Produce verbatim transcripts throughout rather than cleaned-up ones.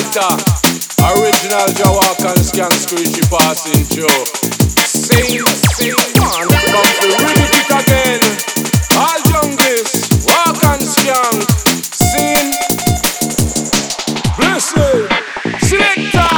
lighter. Original Jawak and Skank Screechy passing through. Sing, sing, man, come to read it again. All junkies, walk and skank. Sing, blessed, selector.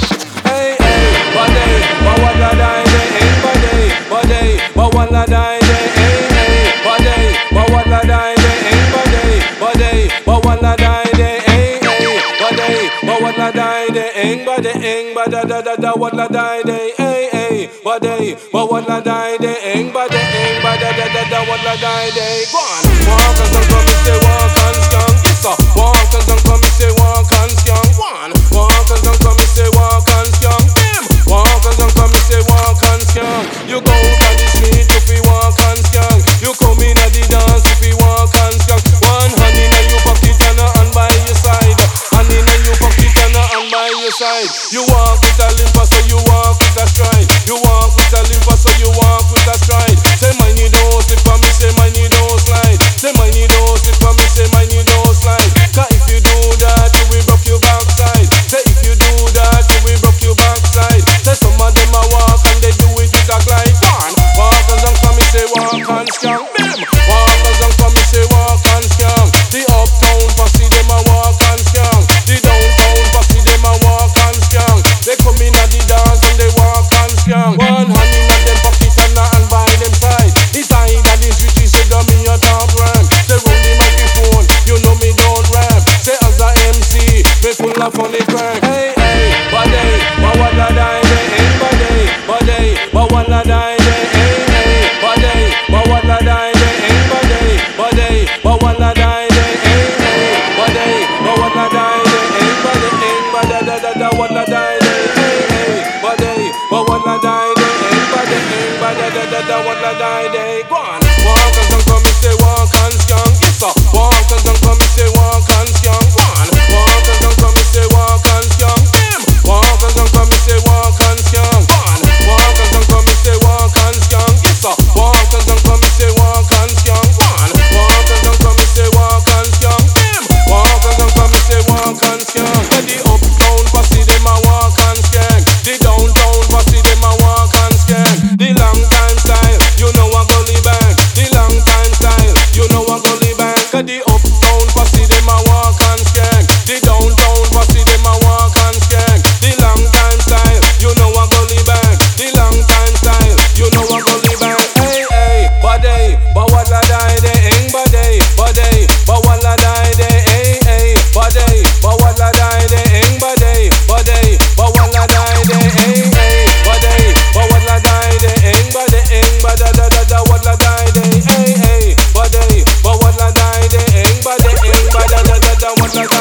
Hey, hey, body, but what la die, hey, body, body, but what la die, hey, hey, body, but what la die, hey, body, body, but what la die, hey, hey, body, but what la die, hey, body, hey, body, da da da, what la die, hey, hey, body, but what la die, hey, body, hey, body, da da da, what la die, go on, walk and don't come, say walk and skank, yes, walk and don't come, say walk and skank, one, walk and don't come, say walk and skank, them, walk and don't come, say walk and skank. You go down the street if you walk and skank. You come in at the dance if you walk and skank. One hand in your pocket and a hand by your side. Hand in your pocket and a hand by your side. You walk with a limp so you walk with a stride. You walk with a limp so you walk with a stride. Say mine you don't slip and me say mine you don't slide. Say mine you don't slip and me say mine you don't slide. Cause if you do that you will broke your backside. Say if you do that you will broke your backside. Say some of them a walk and they do it with a glide. One walk and don't come me say walk and skank. Them walk and don't come me say walk and skank. The uptown posse them a walk and skank. The downtown posse them a walk and skank. They come in at the dance and they walk and skank. One hand in at them pocket and a hand by them side. It's high that is rich, he said me a top rhyme. Say roll the microphone, you know me don't rap. Say as a M C, me full of funny crime. Hey, hey, body, but what la die, hey, body, body, but what la die, hey, hey, body, but what la die, hey, body, body, but what la die, hey, hey, body, but what la die, hey, body, hey, body, da da da, what la die, hey, hey, body, but what la die, hey, body, hey, body, da da da, what la die, go on. Walk and don't come me say walk and skank, yes sir. Walk and don't come me say walk and skank, one. Walk and don't come me say walk and skank, them. Walk and don't come me say walk and skank, one. Walk and don't come me say walk and skank, yes sir. Walk and don't come me say walk and skank, one. Walk and don't come me say walk and skank, them. Walk and don't come me say walk and skank. When the uptown posse them a walk and skank. The downtown posse them a walk and skank. The long time style, you know a gully bang. The long time style, you know a gully bang. Cause the uptown posse them a walk and skank. The downtown posse them a walk and skank. The long time style, you know a gully bang. The long time style, you know a gully bang. Hey hey, body, but what la die de, ain't body, body, but what la die de, hey hey, body, but what la die de, ain't body, body, but what la die de, hey hey, body, but what la die de, ain't body, ain't body, da da da, what la die de, hey hey, body, but what la die de, ain't body, ain't body, da da da, what la